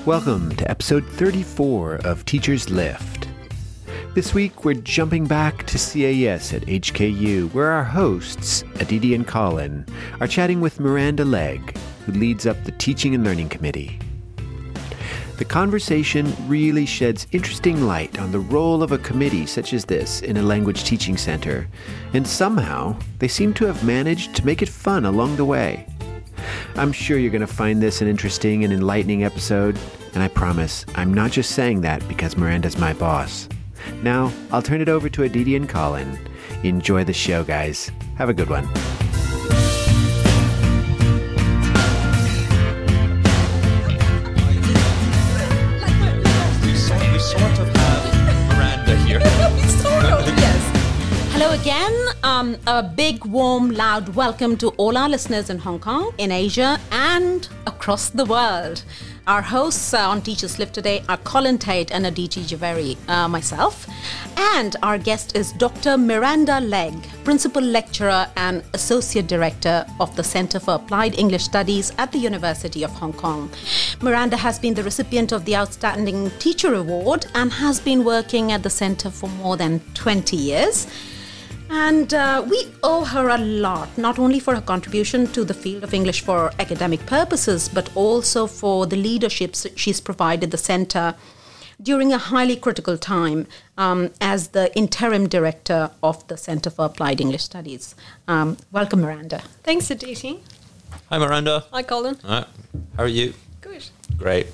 Welcome to episode 34 of Teachers Lift. This week, we're jumping back to CAS at HKU, where our hosts, Aditi and Colin, are chatting with Miranda Legg, who leads up the Teaching and Learning Committee. The conversation really sheds interesting light on the role of a committee such as this in a language teaching center, and somehow they seem to have managed to make it fun along the way. I'm sure you're going to find this an interesting and enlightening episode, and I promise I'm not just saying that because Miranda's my boss. Now, I'll turn it over to Aditi and Colin. Enjoy the show, guys. Have a good one. We sort of have Miranda here. Yes. Hello again. A big, warm, loud welcome to all our listeners in Hong Kong, in Asia, and across the world. Our hosts on Teachers Lift today are Colin Tate and Aditi Javeri, myself. And our guest is Dr. Miranda Legg, Principal Lecturer and Associate Director of the Center for Applied English Studies at the University of Hong Kong. Miranda has been the recipient of the Outstanding Teacher Award and has been working at the center for more than 20 years. And we owe her a lot, not only for her contribution to the field of English for academic purposes, but also for the leadership she's provided the centre during a highly critical time as the interim director of the Centre for Applied English Studies. Welcome, Miranda. Thanks, Aditi. Hi, Miranda. Hi, Colin. How are you? Good. Great.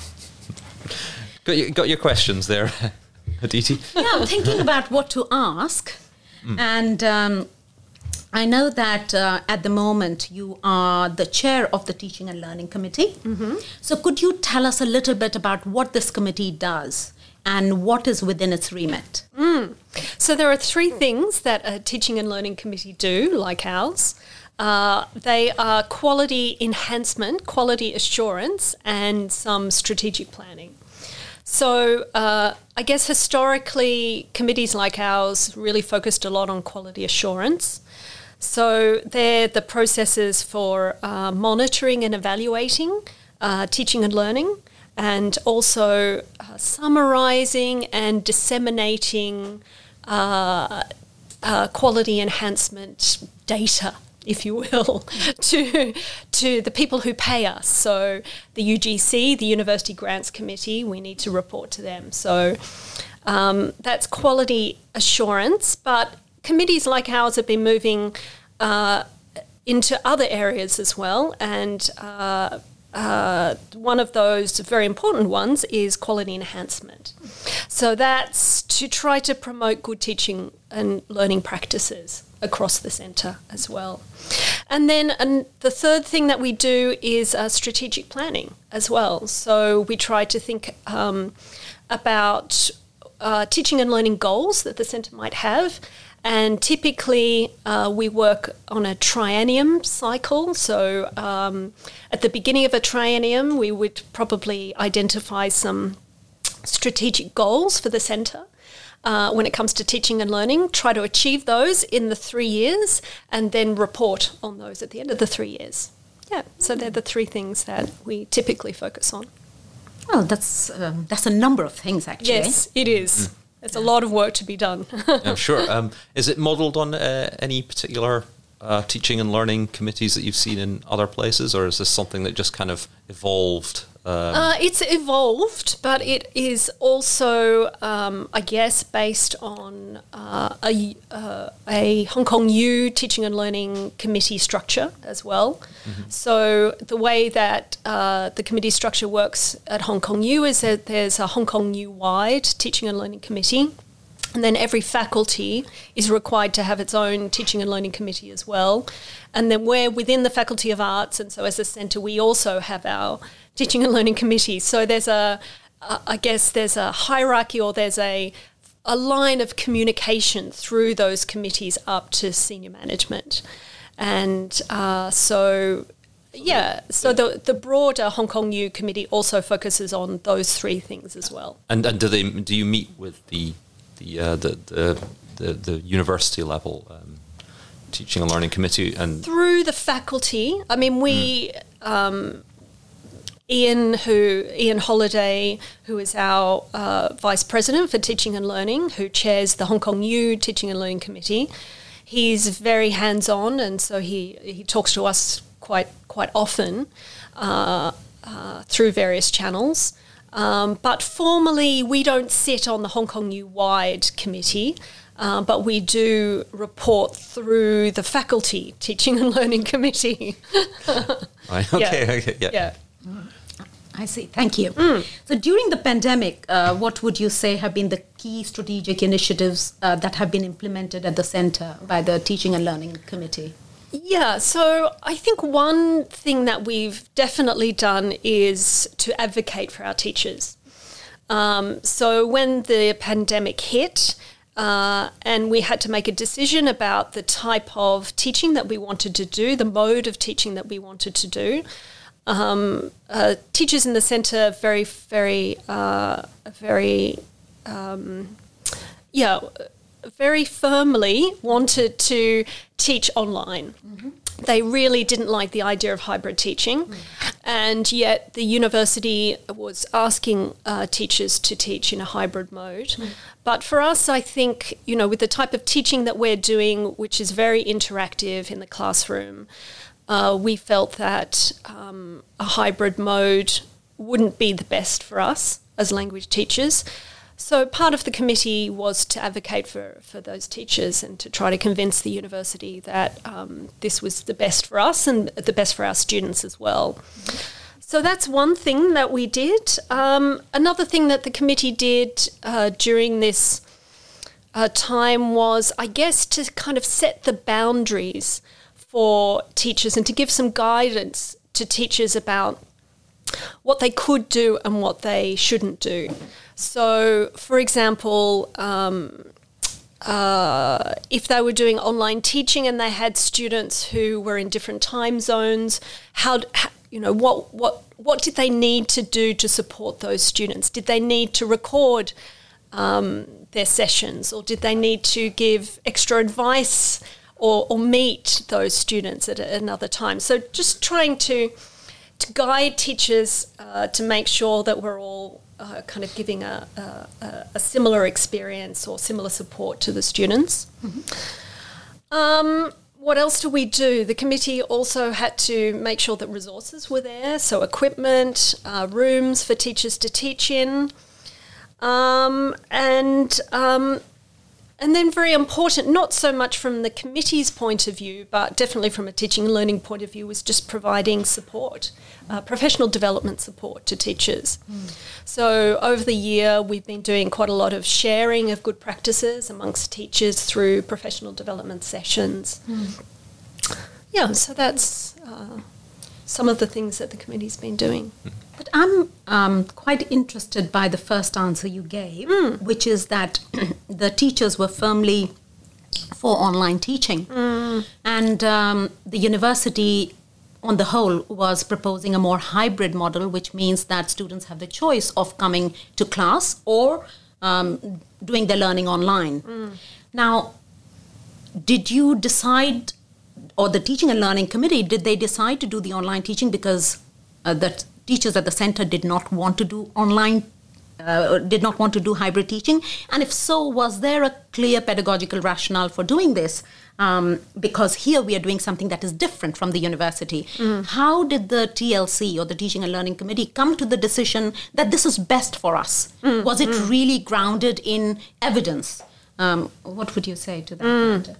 Got your questions there, Aditi? Yeah, I'm thinking about what to ask. And I know that at the moment you are the chair of the Teaching and Learning Committee. Mm-hmm. So could you tell us a little bit about what this committee does and what is within its remit? So there are three things that a Teaching and Learning Committee do, like ours. They are quality enhancement, quality assurance, and some strategic planning. So I guess historically, committees like ours really focused a lot on quality assurance. So they're the processes for monitoring and evaluating teaching and learning, and also summarising and disseminating quality enhancement data, if you will, to the people who pay us. So the UGC, the University Grants Committee, we need to report to them. So that's quality assurance. But committees like ours have been moving into other areas as well. And one of those very important ones is quality enhancement. So that's to try to promote good teaching and learning practices across the centre as well. And then the third thing that we do is strategic planning as well. So we try to think about teaching and learning goals that the centre might have. And typically we work on a triennium cycle. So at the beginning of a triennium, we would probably identify some strategic goals for the centre. When it comes to teaching and learning, try to achieve those in the 3 years and then report on those at the end of the 3 years. Yeah, so they're the three things that we typically focus on. Oh, that's a number of things, actually. Yes, it is. There's a lot of work to be done. I'm sure. Is it modelled on any particular teaching and learning committees that you've seen in other places, or is this something that just kind of evolved? It's evolved, but it is also, I guess, based on a Hong Kong U Teaching and Learning Committee structure as well. Mm-hmm. So the way that the committee structure works at Hong Kong U is that there's a Hong Kong U-wide Teaching and Learning Committee. And then every faculty is required to have its own teaching and learning committee as well. And then we're within the Faculty of Arts, and so as a centre we also have our teaching and learning committee. So there's I guess there's a hierarchy, or there's a line of communication through those committees up to senior management. And so the broader Hong Kong U committee also focuses on those three things as well. And do you meet with the university level teaching and learning committee and through the faculty? I mean, we Ian Holliday, who is our Vice President for Teaching and Learning, who chairs the Hong Kong U Teaching and Learning Committee. He's very hands-on, and so he talks to us quite often through various channels. But formally, we don't sit on the Hong Kong U-wide committee, but we do report through the Faculty Teaching and Learning Committee. Right. Okay. Yeah. I see. Thank you. So during the pandemic, what would you say have been the key strategic initiatives that have been implemented at the centre by the Teaching and Learning Committee? Yeah, so I think one thing that we've definitely done is to advocate for our teachers. So when the pandemic hit and we had to make a decision about the type of teaching that we wanted to do, the mode of teaching that we wanted to do, teachers in the centre very firmly wanted to teach online. Mm-hmm. They really didn't like the idea of hybrid teaching, and yet the university was asking teachers to teach in a hybrid mode. But for us, I think, with the type of teaching that we're doing, which is very interactive in the classroom, we felt that a hybrid mode wouldn't be the best for us as language teachers. So part of the committee was to advocate for those teachers and to try to convince the university that this was the best for us and the best for our students as well. So that's one thing that we did. Another thing that the committee did during this time was, I guess, to kind of set the boundaries for teachers and to give some guidance to teachers about what they could do and what they shouldn't do. So, for example, if they were doing online teaching and they had students who were in different time zones, what did they need to do to support those students? Did they need to record their sessions, or did they need to give extra advice or meet those students at another time? So just trying to guide teachers to make sure that we're all kind of giving a similar experience or similar support to the students. Mm-hmm. What else do we do? The committee also had to make sure that resources were there, so equipment, rooms for teachers to teach in, and then very important, not so much from the committee's point of view, but definitely from a teaching and learning point of view, was just providing support, professional development support to teachers. So over the year, we've been doing quite a lot of sharing of good practices amongst teachers through professional development sessions. Yeah, so that's some of the things that the committee's been doing. But I'm quite interested by the first answer you gave, which is that the teachers were firmly for online teaching. And the university, on the whole, was proposing a more hybrid model, which means that students have the choice of coming to class or doing their learning online. Now, did you decide, or the Teaching and Learning Committee, did they decide to do the online teaching because the teachers at the centre did not want to do online, did not want to do hybrid teaching? And if so, was there a clear pedagogical rationale for doing this? Because here we are doing something that is different from the university. How did the TLC, or the Teaching and Learning Committee, come to the decision that this is best for us? Was it really grounded in evidence? What would you say to that?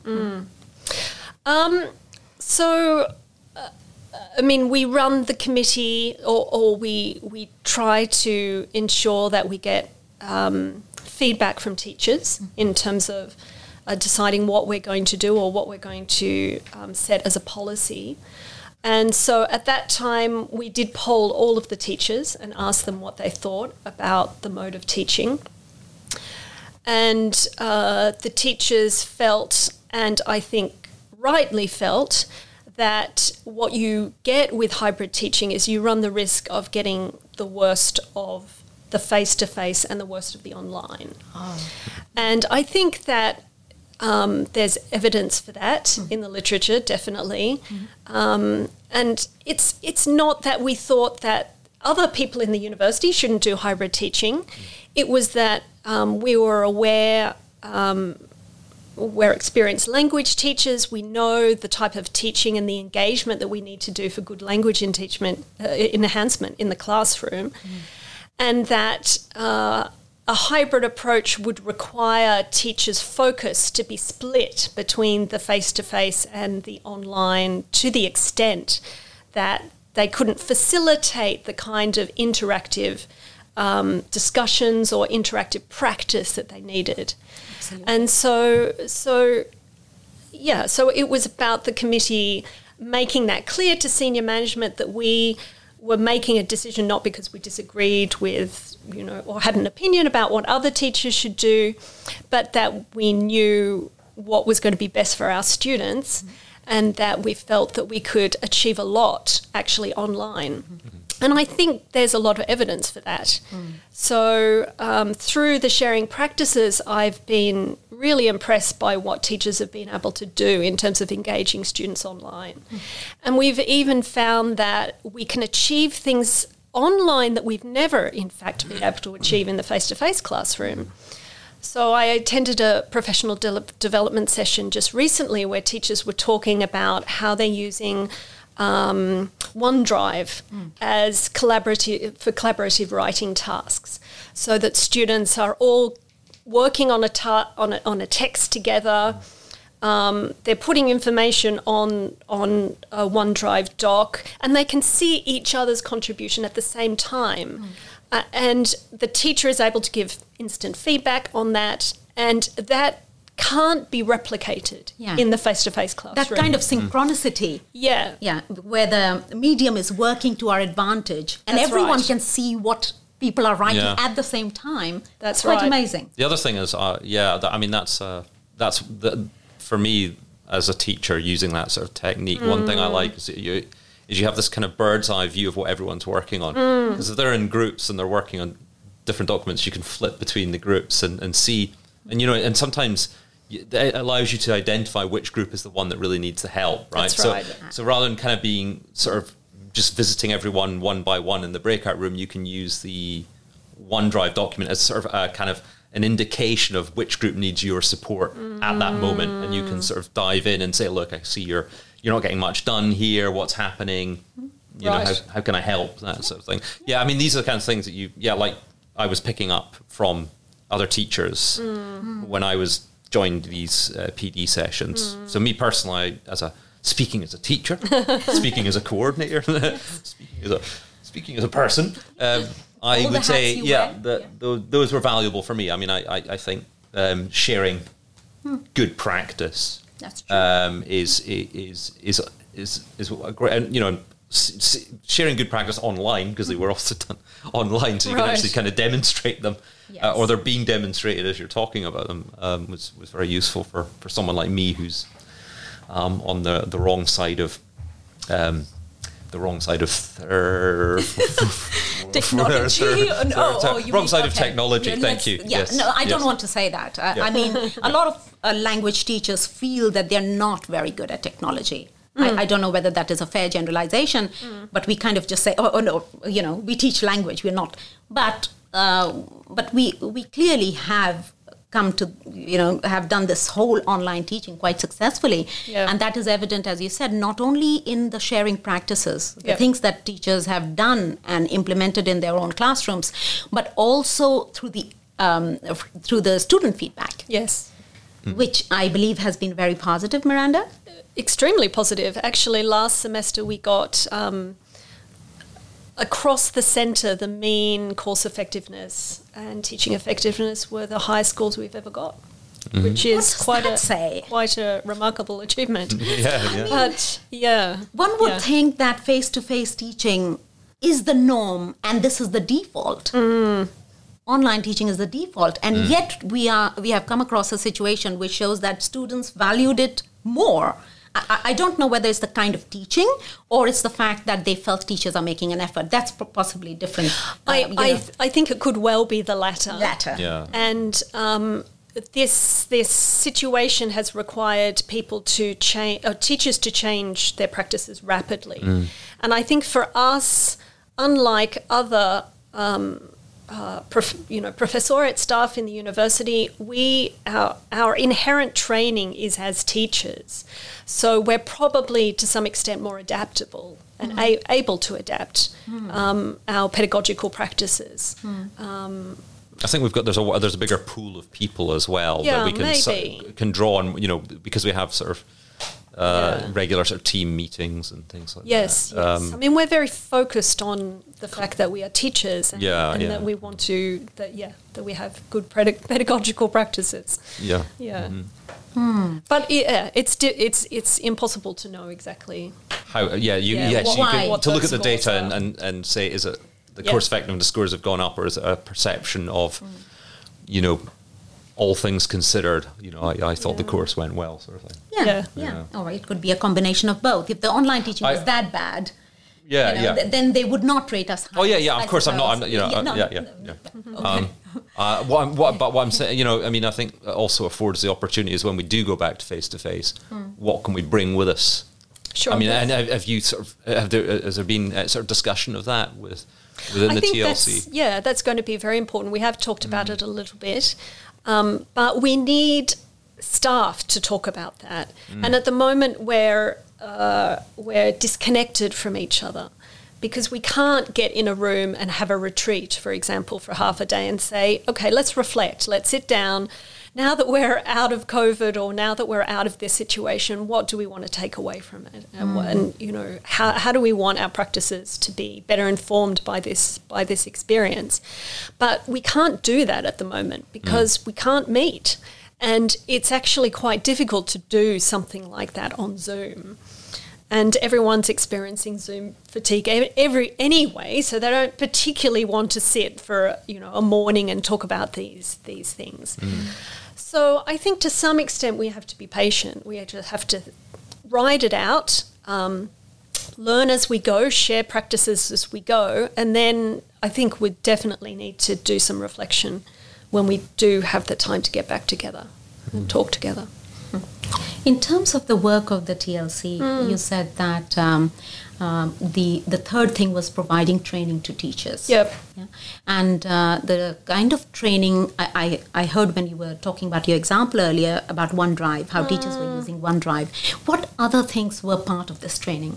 We run the committee, or we try to ensure that we get feedback from teachers in terms of deciding what we're going to do or what we're going to set as a policy. And so at that time, we did poll all of the teachers and ask them what they thought about the mode of teaching. And the teachers felt, and I think rightly felt, that what you get with hybrid teaching is you run the risk of getting the worst of the face-to-face and the worst of the online. And I think that there's evidence for that in the literature, definitely. And it's not that we thought that other people in the university shouldn't do hybrid teaching. It was that we were aware, we're experienced language teachers. We know the type of teaching and the engagement that we need to do for good language enhancement in the classroom, and that a hybrid approach would require teachers' focus to be split between the face-to-face and the online to the extent that they couldn't facilitate the kind of interactive discussions or interactive practice that they needed. Absolutely. And so it was about the committee making that clear to senior management that we were making a decision not because we disagreed with, or had an opinion about what other teachers should do, but that we knew what was going to be best for our students, and that we felt that we could achieve a lot actually online. And I think there's a lot of evidence for that. So through the sharing practices, I've been really impressed by what teachers have been able to do in terms of engaging students online. And we've even found that we can achieve things online that we've never, in fact, been able to achieve in the face-to-face classroom. So I attended a professional development session just recently where teachers were talking about how they're using OneDrive as collaborative writing tasks, so that students are all working on a text together. They're putting information on a OneDrive doc, and they can see each other's contribution at the same time. And the teacher is able to give instant feedback on that, and that can't be replicated in the face-to-face classroom. That kind of synchronicity. Where the medium is working to our advantage, and That's everyone right. can see what people are writing at the same time. That's quite right. amazing. The other thing is, for me as a teacher using that sort of technique. One thing I like is that you have this kind of bird's eye view of what everyone's working on. Because if they're in groups and they're working on different documents, you can flip between the groups and see, and sometimes it allows you to identify which group is the one that really needs the help, right? That's right. So rather than kind of being sort of just visiting everyone one by one in the breakout room, you can use the OneDrive document as sort of a kind of an indication of which group needs your support at that moment, and you can sort of dive in and say, look, I see you're not getting much done here, what's happening, you know, how can I help, that sort of thing. Yeah, I mean, these are the kind of things that like I was picking up from other teachers when I was joined these PD sessions. So me personally, speaking as a teacher, speaking as a coordinator, speaking as a person, I would say, those were valuable for me. I mean, I think sharing good practice is what great, and sharing good practice online, because they were also done online, so you can actually kind of demonstrate them, or they're being demonstrated as you're talking about them. Was very useful for someone like me who's on the wrong side of technology. Wrong side of technology. Thank you. Yes. No, I don't want to say that. I mean, a lot of language teachers feel that they're not very good at technology. I don't know whether that is a fair generalization, but we kind of just say, oh no, we teach language. We're not. But we clearly have come to, have done this whole online teaching quite successfully. Yeah. And that is evident, as you said, not only in the sharing practices, the things that teachers have done and implemented in their own classrooms, but also through the student feedback. Yes. Which I believe has been very positive, Miranda? Extremely positive. Actually, last semester we got across the centre, the mean course effectiveness and teaching effectiveness were the highest scores we've ever got, which is quite a remarkable achievement. One would think that face-to-face teaching is the norm and this is the default. Online teaching is the default, and yet we have come across a situation which shows that students valued it more. I don't know whether it's the kind of teaching or it's the fact that they felt teachers are making an effort. That's possibly different. I think it could well be the latter. Yeah. And this situation has required people to change, teachers to change their practices rapidly. And I think for us, unlike other professorate staff in the university, our inherent training is as teachers. So we're probably to some extent more adaptable and able to adapt our pedagogical practices. I think there's a bigger pool of people as well that we can draw on, because we have sort of regular sort of team meetings and things like that. Yes. I mean, we're very focused on the fact that we are teachers and that we want to, that we have good pedagogical practices. Yeah. Yeah. Mm-hmm. But it's impossible to know exactly how. So you can to look at the data and say, is it the course effectiveness scores have gone up, or is it a perception of, all things considered, I thought the course went well, sort of thing. Yeah. Or it could be a combination of both. If the online teaching was that bad, then they would not rate us high. Oh yeah. Of course, I'm not. What I'm saying, I think it also affords the opportunities when we do go back to face. What can we bring with us? Sure. I mean, and have you has there been a sort of discussion of that within the TLC? That's going to be very important. We have talked about it a little bit. But we need staff to talk about that. And at the moment we're disconnected from each other because we can't get in a room and have a retreat, for example, for half a day and say, okay, let's reflect, let's sit down. Now that we're out of COVID or now that we're out of this situation, what do we want to take away from it? And how do we want our practices to be better informed by this experience? But we can't do that at the moment because we can't meet. And it's actually quite difficult to do something like that on Zoom. And everyone's experiencing Zoom fatigue anyway, so they don't particularly want to sit for a morning and talk about these things. So I think to some extent we have to be patient. We just have to ride it out, learn as we go, share practices as we go, and then I think we definitely need to do some reflection when we do have the time to get back together and talk together. In terms of the work of the TLC, you said that the third thing was providing training to teachers. Yep. Yeah? And the kind of training, I heard when you were talking about your example earlier about OneDrive, how teachers were using OneDrive. What other things were part of this training?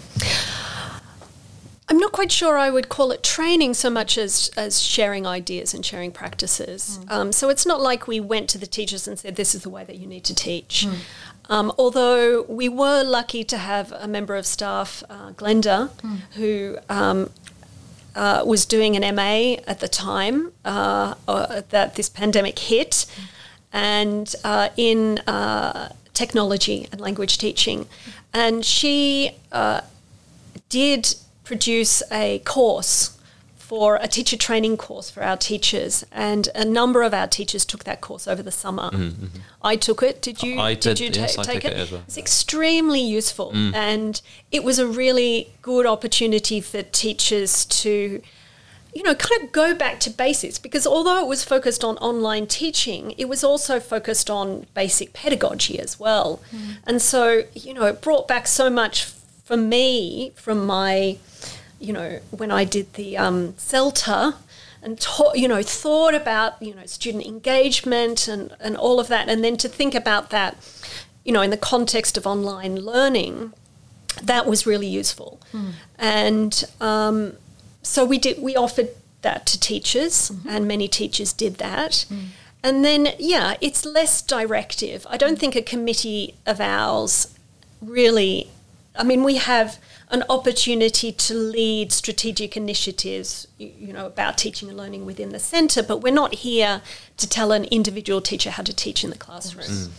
I'm not quite sure I would call it training so much as sharing ideas and sharing practices. So it's not like we went to the teachers and said, this is the way that you need to teach. Although we were lucky to have a member of staff, Glenda, who was doing an MA at the time that this pandemic hit, and in technology and language teaching. And she did produce a course for a teacher training course for our teachers, and a number of our teachers took that course over the summer. I took it. Did you? I did. You Yes, I take took it? it as well. It's extremely useful, and it was a really good opportunity for teachers to, kind of go back to basics, because although it was focused on online teaching, it was also focused on basic pedagogy as well. And so, it brought back so much for me from my, when I did the CELTA and thought about, student engagement and all of that, and then to think about that, in the context of online learning, that was really useful. And so we offered that to teachers, and many teachers did that. And then, it's less directive. I don't think a committee of ours really, we have an opportunity to lead strategic initiatives, about teaching and learning within the centre, but we're not here to tell an individual teacher how to teach in the classroom.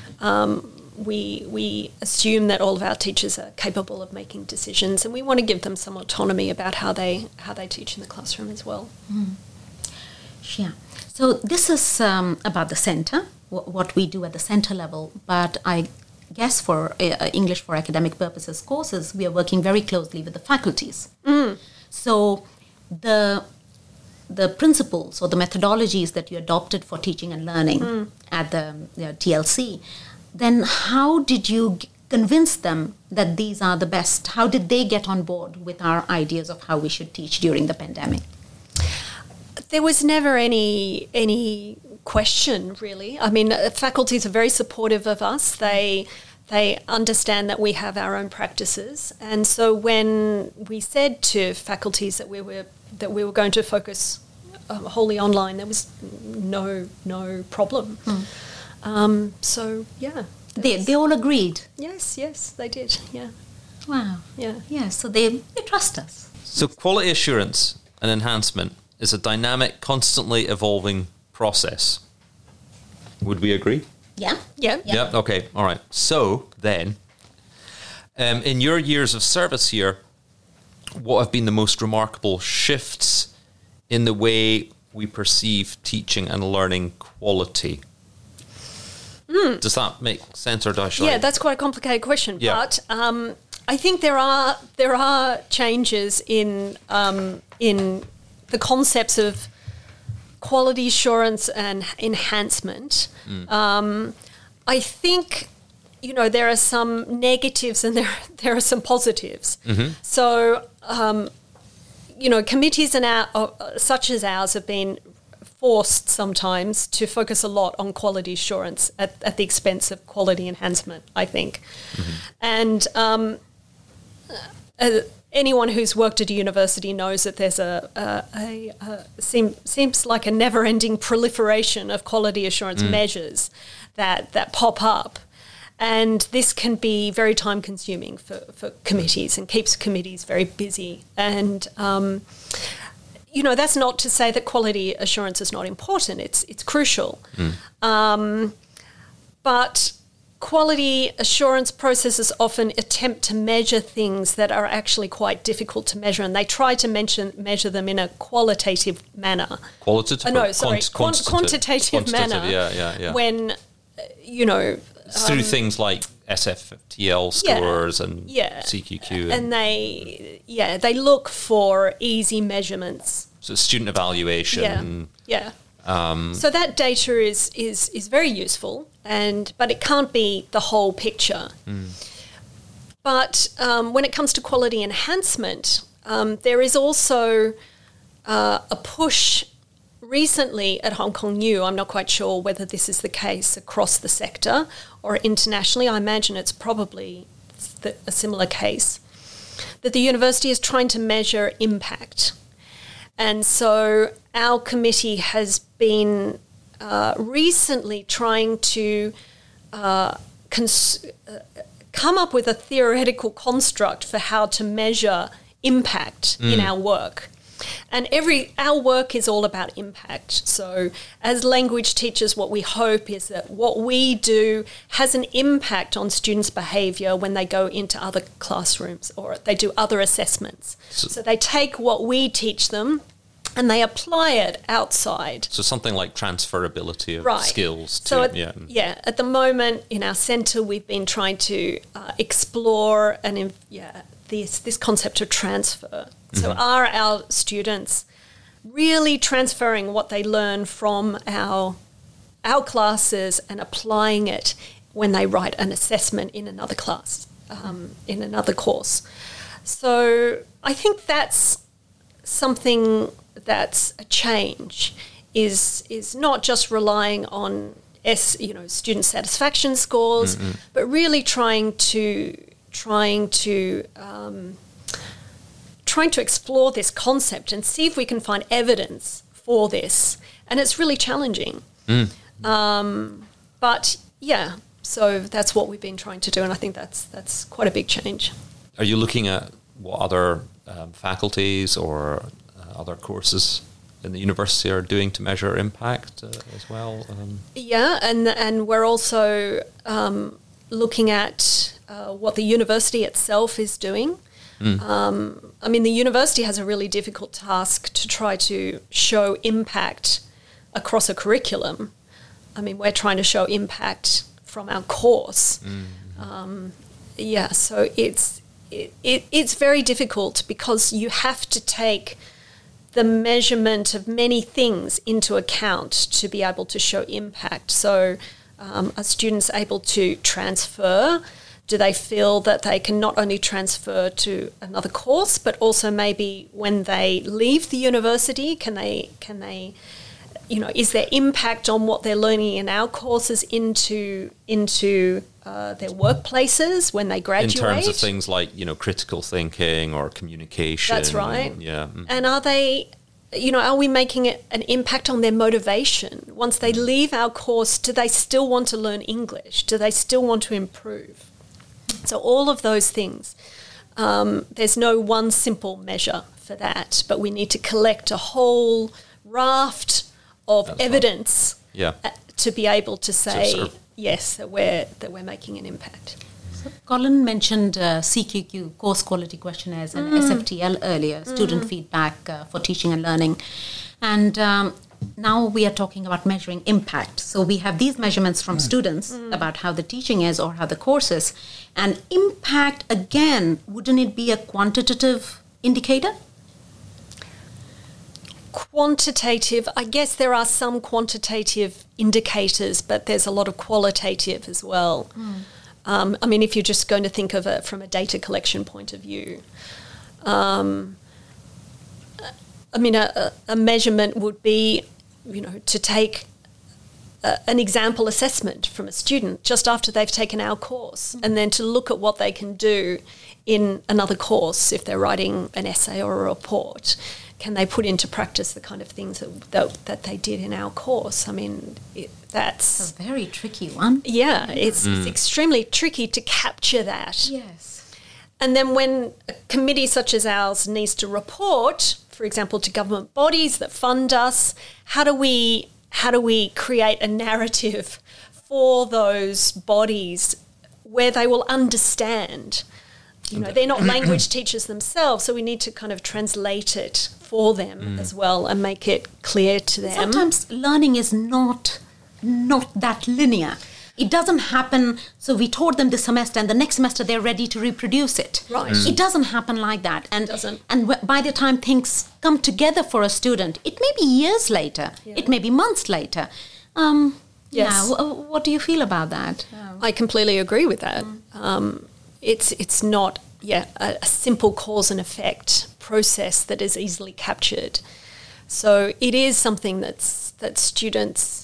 We assume that all of our teachers are capable of making decisions, and we want to give them some autonomy about how they teach in the classroom as well. Yeah. So this is about the centre, what we do at the centre level, but I guess for English for academic purposes courses, we are working very closely with the faculties. So the principles or the methodologies that you adopted for teaching and learning at the TLC, then how did you convince them that these are the best? How did they get on board with our ideas of how we should teach during the pandemic? There was never any question, really. I mean, faculties are very supportive of us. They understand that we have our own practices, and so when we said to faculties that we were going to focus wholly online, there was no problem. So yeah, they all agreed. Yes, they did. Yeah. Wow. Yeah. So they trust us. So quality assurance and enhancement is a dynamic, constantly evolving process. Would we agree? Yeah. Yeah. Okay. All right. So then, in your years of service here, what have been the most remarkable shifts in the way we perceive teaching and learning quality? Does that make sense, or does Yeah, that's quite a complicated question. Yeah. But I think there are changes in the concepts of quality assurance and enhancement. I think, there are some negatives and there are some positives. So, committees such as ours have been forced sometimes to focus a lot on quality assurance at the expense of quality enhancement, I think. And anyone who's worked at a university knows that there's seems like a never-ending proliferation of quality assurance measures that pop up. And this can be very time-consuming for committees and keeps committees very busy. And, that's not to say that quality assurance is not important. It's crucial. But quality assurance processes often attempt to measure things that are actually quite difficult to measure, and they try to measure them in a qualitative manner. Qualitative? Quantitative manner. Yeah. When, through things like SFTL scores and CQQ. And they look for easy measurements. So student evaluation. Yeah. So that data is very useful, but it can't be the whole picture. But when it comes to quality enhancement, there is also a push recently at Hong Kong U. I'm not quite sure whether this is the case across the sector or internationally. I imagine it's probably a similar case, that the university is trying to measure impact. And so our committee has been recently trying to come up with a theoretical construct for how to measure impact in our work. And our work is all about impact. So as language teachers, what we hope is that what we do has an impact on students' behaviour when they go into other classrooms or they do other assessments. So they take what we teach them and they apply it outside. So something like transferability of skills. At the moment in our centre, we've been trying to explore this concept of transfer. So are our students really transferring what they learn from our classes and applying it when they write an assessment in another class, in another course? So I think that's something that's a change, is not just relying on student satisfaction scores, but really trying to explore this concept and see if we can find evidence for this. And it's really challenging. But yeah, so that's what we've been trying to do, and I think that's quite a big change. Are you looking at what other faculties or other courses in the university are doing to measure impact as well? And we're also looking at what the university itself is doing. The university has a really difficult task to try to show impact across a curriculum. We're trying to show impact from our course. So it's very difficult because you have to take the measurement of many things into account to be able to show impact. So are students able to transfer Do they feel that they can not only transfer to another course, but also maybe when they leave the university, can they is there impact on what they're learning in our courses into their workplaces when they graduate? In terms of things like, critical thinking or communication. That's right. Yeah. And are they, are we making an impact on their motivation? Once they leave our course, do they still want to learn English? Do they still want to improve? So all of those things, there's no one simple measure for that, but we need to collect a whole raft of evidence to be able to say, yes, that we're making an impact. So Colin mentioned CQQ, Course Quality Questionnaires, and SFTL earlier, Student Feedback for Teaching and Learning. And now we are talking about measuring impact. So we have these measurements from students about how the teaching is or how the course is. And impact, again, wouldn't it be a quantitative indicator? Quantitative, I guess there are some quantitative indicators, but there's a lot of qualitative as well. If you're just going to think of it from a data collection point of view, a measurement would be, to take an example assessment from a student just after they've taken our course, and then to look at what they can do in another course if they're writing an essay or a report. Can they put into practice the kind of things that they did in our course? That's a very tricky one. Yeah, it's extremely tricky to capture that. Yes. And then when a committee such as ours needs to report, for example, to government bodies that fund us, how do we create a narrative for those bodies where they will understand? They're not language teachers themselves, so we need to kind of translate it for them as well and make it clear to them. Sometimes learning is not that linear. It doesn't happen, so we taught them this semester and the next semester they're ready to reproduce it. Right. It doesn't happen like that. It doesn't. And by the time things come together for a student, it may be years later. Yeah. It may be months later. Yes. Yeah, what do you feel about that? I completely agree with that. It's not a simple cause and effect process that is easily captured. So it is something that students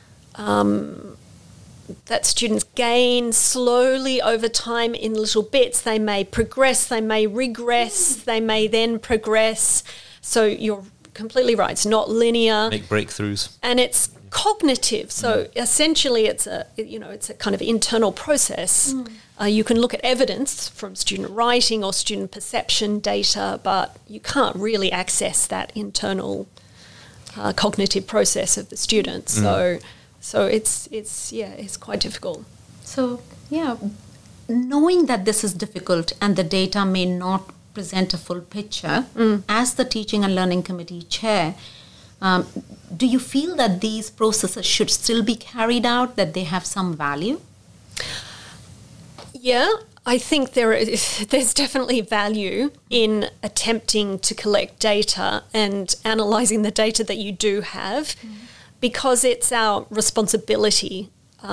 gain slowly over time in little bits. They may progress, they may regress, they may then progress. So you're completely right. It's not linear. Make breakthroughs. And it's cognitive. So essentially it's a kind of internal process. You can look at evidence from student writing or student perception data, but you can't really access that internal cognitive process of the student. So it's quite difficult. So knowing that this is difficult and the data may not present a full picture, as the Teaching and Learning Committee chair, do you feel that these processes should still be carried out, that they have some value? Yeah, I think there's definitely value in attempting to collect data and analysing the data that you do have, because it's our responsibility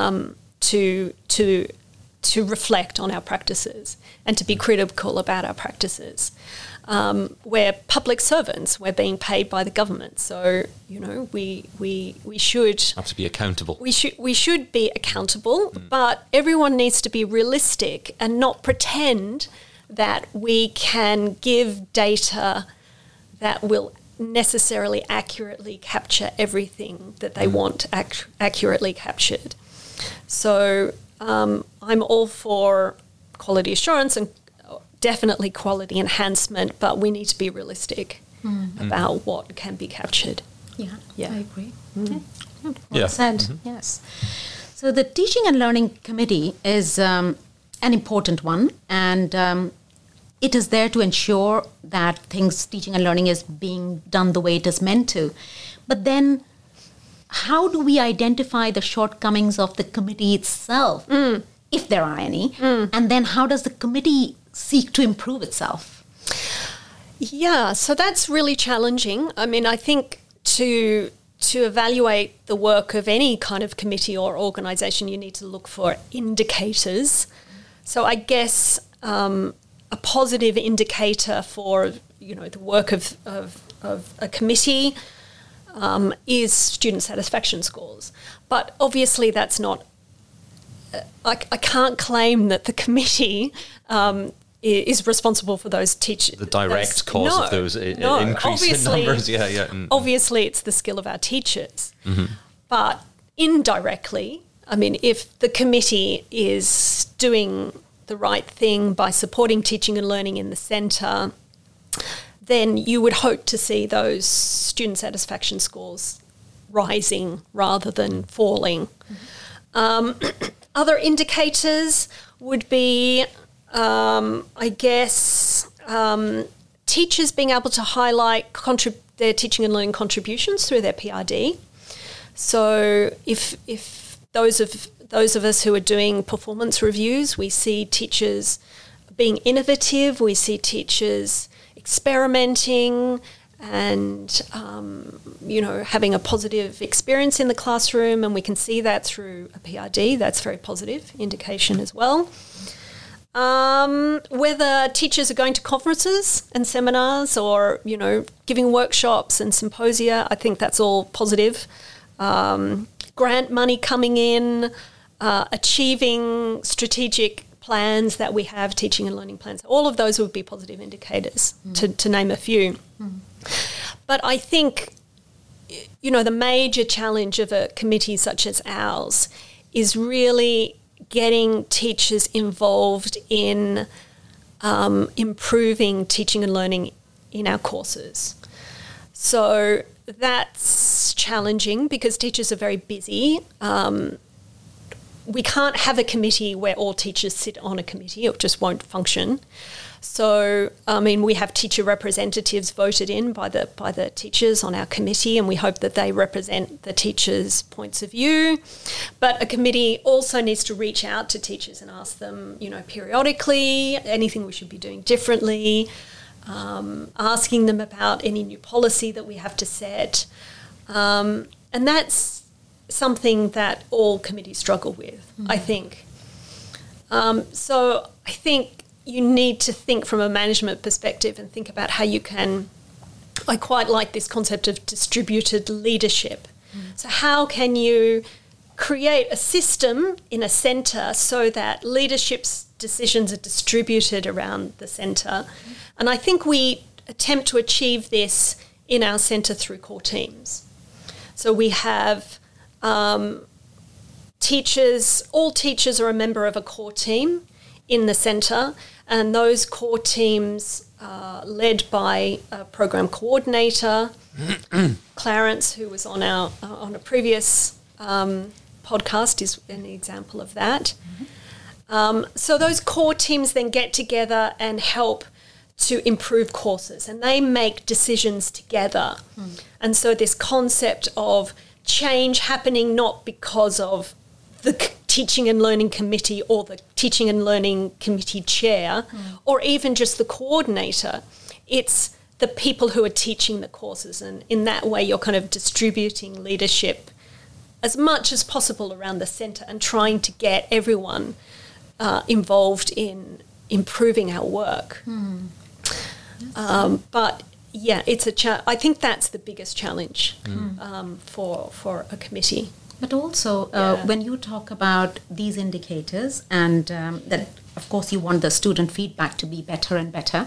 to reflect on our practices and to be critical about our practices. We're public servants. We're being paid by the government, so we should have to be accountable. We should be accountable, but everyone needs to be realistic and not pretend that we can give data that will necessarily accurately capture everything that they want accurately captured. So I'm all for quality assurance and definitely quality enhancement, but we need to be realistic about what can be captured. Yeah. I agree. Well said. Yes. So the Teaching and Learning Committee is an important one, and it is there to ensure that teaching and learning is being done the way it is meant to. But then how do we identify the shortcomings of the committee itself, if there are any? And then how does the committee seek to improve itself? Yeah, so that's really challenging. I mean, I think to evaluate the work of any kind of committee or organisation, you need to look for indicators So I guess a positive indicator for the work of a committee is student satisfaction scores. But obviously that's not. I can't claim that the committee is responsible for those teachers. The direct cause of those increase in numbers. Yeah. Obviously, it's the skill of our teachers. But indirectly, I mean, if the committee is doing the right thing by supporting teaching and learning in the centre, then you would hope to see those student satisfaction scores rising rather than falling. Other indicators would be, I guess, teachers being able to highlight their teaching and learning contributions through their PRD. So if those of us who are doing performance reviews, we see teachers being innovative, we see teachers experimenting and, having a positive experience in the classroom, and we can see that through a PRD. That's very positive indication as well. Whether teachers are going to conferences and seminars or, giving workshops and symposia, I think that's all positive. Grant money coming in, achieving strategic plans that we have, teaching and learning plans. All of those would be positive indicators, to name a few. But I think, the major challenge of a committee such as ours is really getting teachers involved in improving teaching and learning in our courses. So that's challenging because teachers are very busy. We can't have a committee where all teachers sit on a committee. It just won't function. So, we have teacher representatives voted in by the teachers on our committee, and we hope that they represent the teachers' points of view. But a committee also needs to reach out to teachers and ask them, periodically, anything we should be doing differently, asking them about any new policy that we have to set. And that's something that all committees struggle with, I think. So I think you need to think from a management perspective and think about how you can, I quite like this concept of distributed leadership. So how can you create a system in a centre so that leadership's decisions are distributed around the centre? And I think we attempt to achieve this in our centre through core teams. So we have teachers, all teachers are a member of a core team in the centre, and those core teams are led by a program coordinator, Clarence, who was on a previous podcast, is an example of that. So those core teams then get together and help to improve courses, and they make decisions together. And so this concept of change happening not because of the teaching and learning committee or the teaching and learning committee chair or even just the coordinator, it's the people who are teaching the courses, and in that way you're kind of distributing leadership as much as possible around the centre and trying to get everyone involved in improving our work. But yeah, it's I think that's the biggest challenge for a committee. But also, when you talk about these indicators and that, of course, you want the student feedback to be better and better.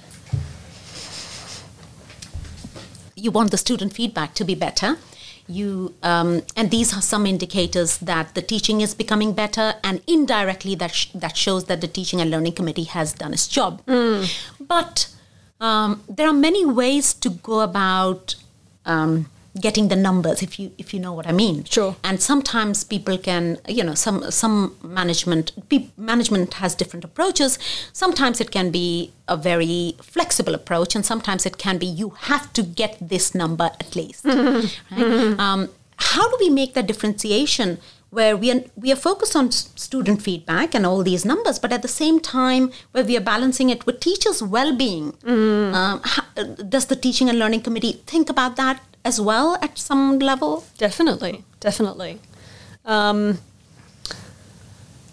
You want the student feedback to be better. And these are some indicators that the teaching is becoming better, and indirectly that shows that the Teaching and Learning Committee has done its job. But there are many ways to go about getting the numbers, if you know what I mean. Sure. And sometimes people can, some management has different approaches. Sometimes it can be a very flexible approach, and sometimes it can be you have to get this number at least. Right? How do we make that differentiation where we are focused on student feedback and all these numbers, but at the same time where we are balancing it with teachers' well-being? Does the Teaching and Learning Committee think about that as well at some level? Definitely.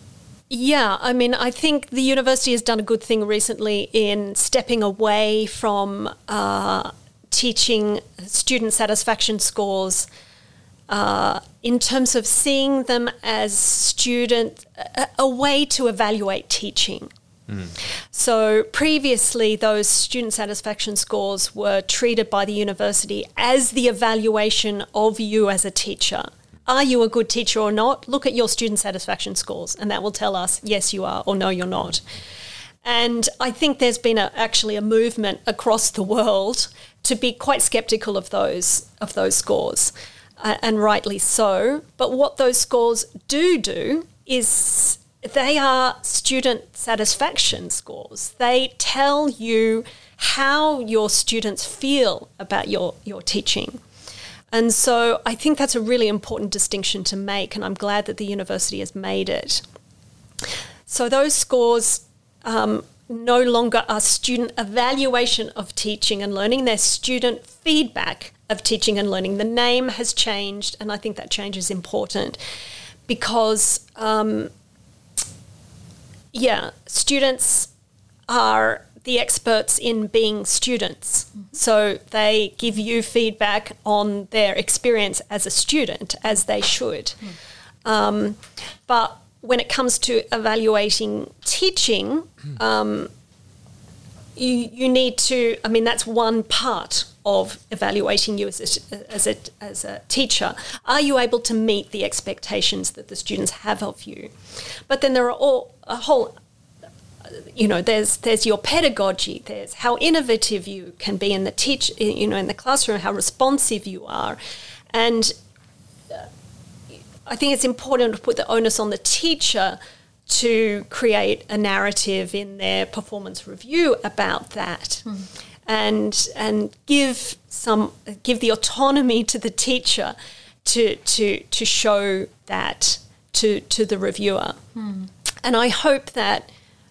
Yeah, I mean, I think the university has done a good thing recently in stepping away from teaching student satisfaction scores in terms of seeing them as a way to evaluate teaching. So previously, those student satisfaction scores were treated by the university as the evaluation of you as a teacher. Are you a good teacher or not? Look at your student satisfaction scores, and that will tell us, yes, you are, or no, you're not. And I think there's been actually a movement across the world to be quite sceptical of those scores, and rightly so. But what those scores do is they are student satisfaction scores. They tell you how your students feel about your teaching. And so I think that's a really important distinction to make, and I'm glad that the university has made it. So those scores no longer are student evaluation of teaching and learning, they're student feedback of teaching and learning. The name has changed, and I think that change is important because students are the experts in being students. So they give you feedback on their experience as a student, as they should. But when it comes to evaluating teaching, you need to, I mean, that's one part of evaluating you as a teacher. Are you able to meet the expectations that the students have of you? But then there are a whole, there's your pedagogy, there's how innovative you can be in the in the classroom, how responsive you are. And I think it's important to put the onus on the teacher to create a narrative in their performance review about that, and give the autonomy to the teacher to show that to the reviewer. And I hope that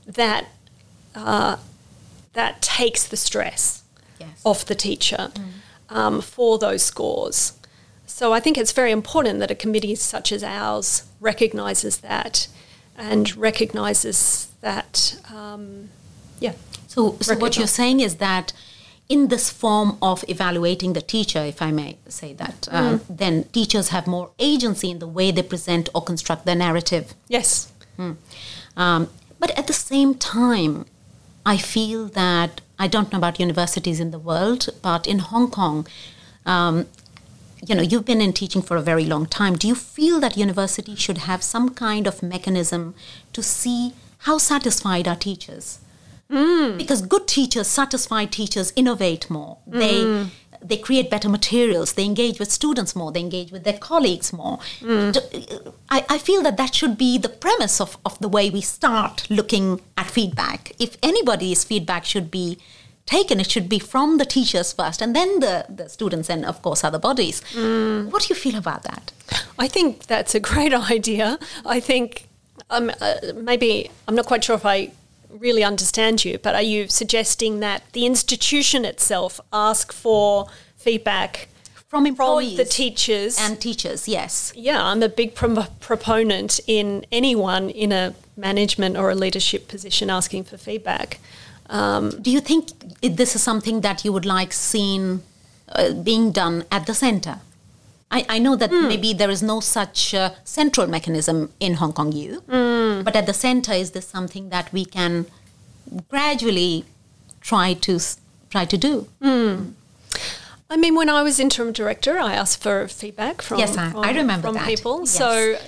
takes the stress off the teacher for those scores. So I think it's very important that a committee such as ours recognises that and recognises that, So what you're saying is that in this form of evaluating the teacher, if I may say that, then teachers have more agency in the way they present or construct their narrative. Yes. But at the same time, I feel that, I don't know about universities in the world, but in Hong Kong, you've been in teaching for a very long time. Do you feel that universities should have some kind of mechanism to see how satisfied are teachers? Because good teachers, satisfied teachers innovate more. They create better materials. They engage with students more. They engage with their colleagues more. I feel that should be the premise of the way we start looking at feedback. If anybody's feedback should be taken, it should be from the teachers first, and then the students and, of course, other bodies. What do you feel about that? I think that's a great idea. I think maybe, I'm not quite sure if I really understand you, but are you suggesting that the institution itself ask for feedback from employees, from the teachers? And teachers, yes. Yeah, I'm a big proponent in anyone in a management or a leadership position asking for feedback. Do you think this is something that you would like seen being done at the centre? I know that maybe there is no such central mechanism in Hong Kong U, but at the centre, is this something that we can gradually try to do? I mean, when I was interim director, I asked for feedback from I remember that. People. Yes. So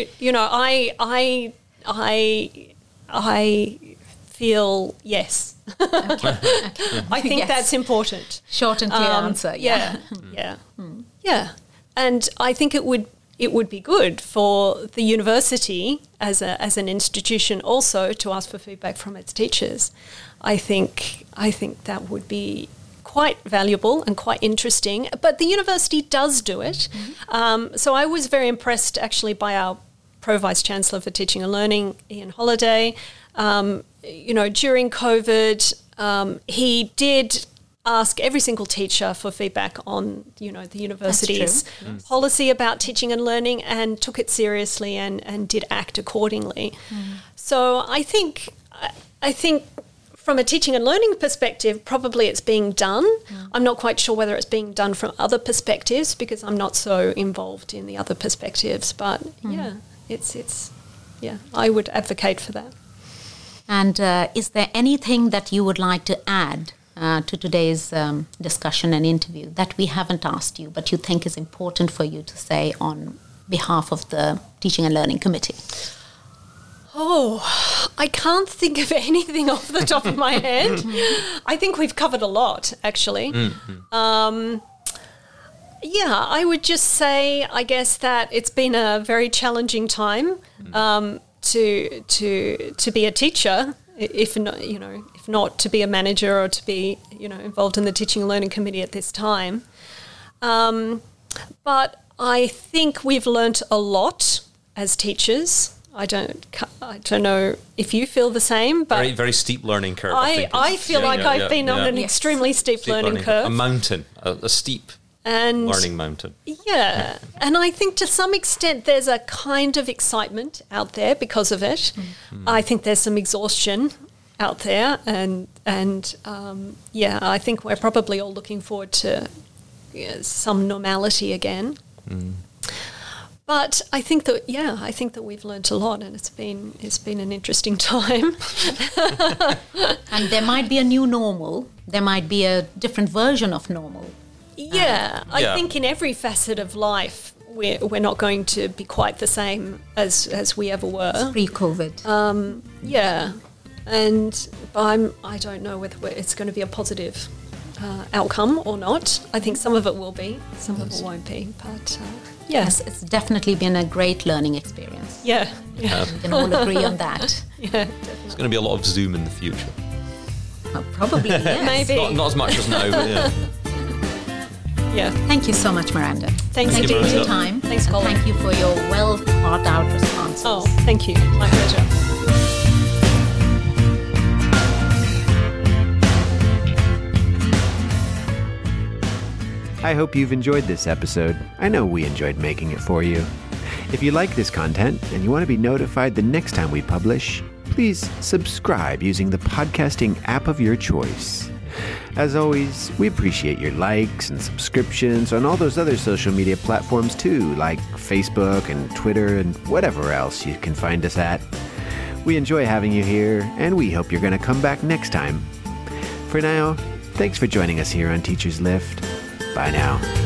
I feel yes. Okay. I think Yes. that's important. Short and clear answer. Yeah. And I think it would be good for the university as an institution also to ask for feedback from its teachers. I think that would be quite valuable and quite interesting. But the university does do it. So I was very impressed actually by our Pro-Vice Chancellor for Teaching and Learning, Ian Holliday. During COVID, he did ask every single teacher for feedback on, the university's policy about teaching and learning, and took it seriously and did act accordingly. So I think from a teaching and learning perspective, probably it's being done. I'm not quite sure whether it's being done from other perspectives because I'm not so involved in the other perspectives. But I would advocate for that. And is there anything that you would like to add to today's discussion and interview that we haven't asked you, but you think is important for you to say on behalf of the Teaching and Learning Committee? Oh, I can't think of anything off the top of my head. I think we've covered a lot, actually. I would just say, I guess, that it's been a very challenging time to be a teacher, if not to be a manager or to be involved in the Teaching and Learning Committee at this time. But I think we've learnt a lot as teachers. I don't know if you feel the same, but very, very steep learning curve. I feel like I've been on an extremely steep learning curve. A mountain, a steep learning mountain. Yeah, and I think to some extent there's a kind of excitement out there because of it. I think there's some exhaustion out there, and I think we're probably all looking forward to some normality again. But I think that we've learnt a lot, and it's been an interesting time. And there might be a new normal. There might be a different version of normal. I think in every facet of life, we're not going to be quite the same as we ever were Pre-COVID. I don't know whether it's going to be a positive outcome or not. I think some of it will be, some of it won't be. But yes, it's definitely been a great learning experience. Yeah. We can all agree on that. Yeah, definitely. There's going to be a lot of Zoom in the future. Well, probably, yes. Maybe. Not as much as now, but yeah. Yeah. Thank you so much, Miranda. Thanks Thank you for Miranda. your time. Thanks, Colin. Thank you for your well thought out responses. Oh, thank you. My pleasure. I hope you've enjoyed this episode. I know we enjoyed making it for you. If you like this content and you want to be notified the next time we publish, please subscribe using the podcasting app of your choice. As always, we appreciate your likes and subscriptions on all those other social media platforms too, like Facebook and Twitter and whatever else you can find us at. We enjoy having you here, and we hope you're going to come back next time. For now, thanks for joining us here on Teachers Lift. Bye now.